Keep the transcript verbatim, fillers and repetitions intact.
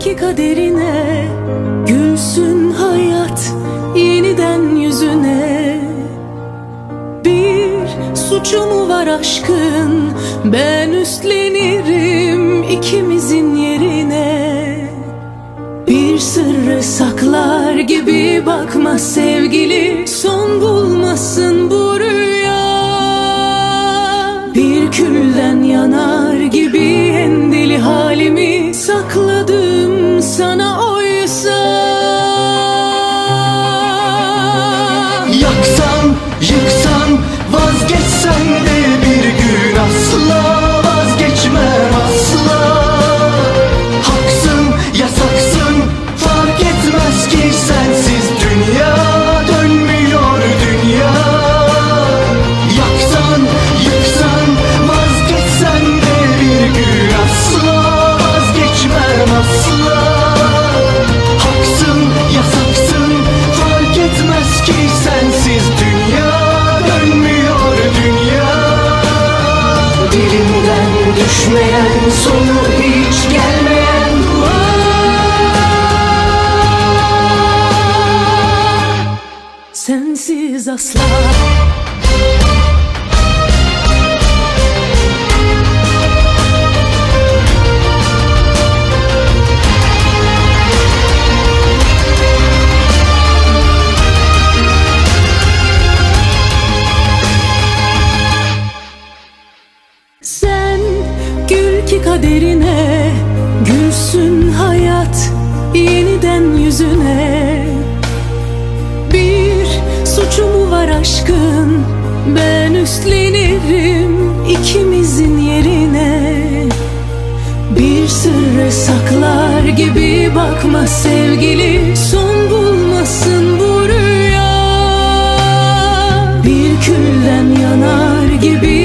ki kaderine, gülsün hayat yeniden yüzüne. Bir suçu mu var aşkın, ben üstlenirim ikimizin yerine. Bir sırrı saklar gibi bakma sevgili, son bulmasın bu rüya. Bir külden yanar gibi en deli halimi sakladım sana oysa. Yaksan, yıksan, vazgeçsen de bir gün asla vazgeçmem asla. Haksın, yasaksın, fark etmez ki sensiz dünya dönmüyor dünya. Yaksan, yıksan, vazgeçsen de bir gün asla vazgeçmem asla. Haksın, yasaksın, fark etmez ki sensiz dünya dönmüyor dünya. Dilimden düşmeyen, sonu hiç gelmeyen sensiz asla. Sen gül ki kaderine, gülsün hayat yeniden yüzüne. Bir suçu mu var aşkın, ben üstlenirim ikimizin yerine. Bir sırrı saklar gibi bakma sevgili, son bulmasın bu rüya. Bir külden yanar gibi